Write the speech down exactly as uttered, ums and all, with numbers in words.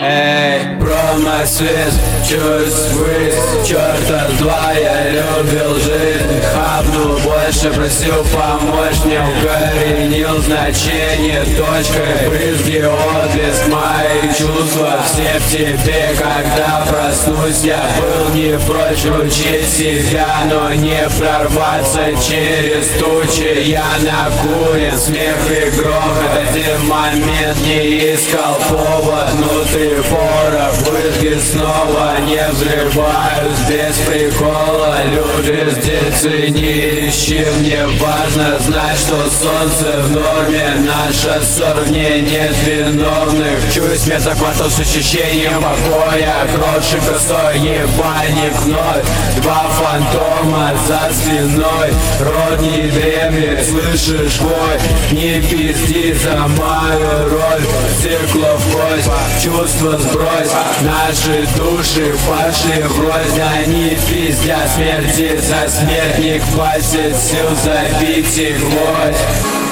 Эй, промосвет, чувствует, черта с два, я любил жизнь. Хапнул больше, просил помочь, не укоренил значение точкой. Брызги, отблеск, мои чувства, все в тебе. Когда проснусь, я был не прочь учить себя, но не прорваться через тучи. Я накурен, смех и грохот, один момент не искал повод. Внутри порох, брызги снова не взрываюсь без прикола. Люди здесь и не ищи, мне важно знать, что солнце в норме. Наша ссор, в ней нет виновных. Чуюсь, меня захватывал с ощущением покоя. Кроши косой, ебальник вновь. Два фантома за спиной. Рот не дремлет, слышишь вой? Не пизди за мою роль. Стекло в кость, чувства сбрось. Наши души пошли врозь. Они пиздят смерти за смерть. Не хватит сил забить их гвоздь.